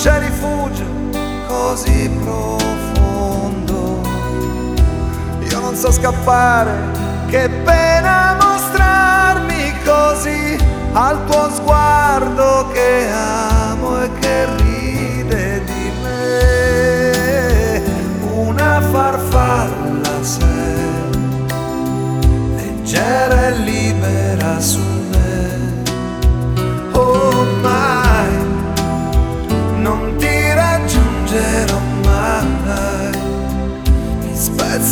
c'è rifugio così profondo. Io non so scappare, che pena mostrare.